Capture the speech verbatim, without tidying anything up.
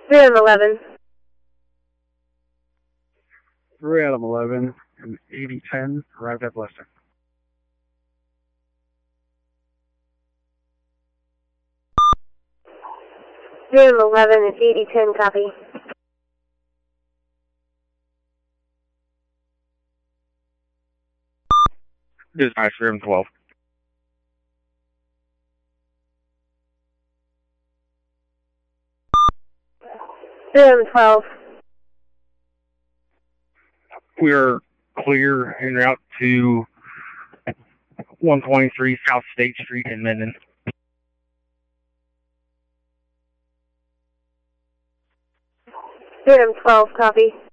three Adam eleven. three Adam eleven and eighty ten arrived at Blister. three Adam eleven and eighty ten, copy. Dispatch three Adam twelve. three Adam twelve. We are clear en route to one twenty-three South State Street in Minden. three Adam twelve, copy.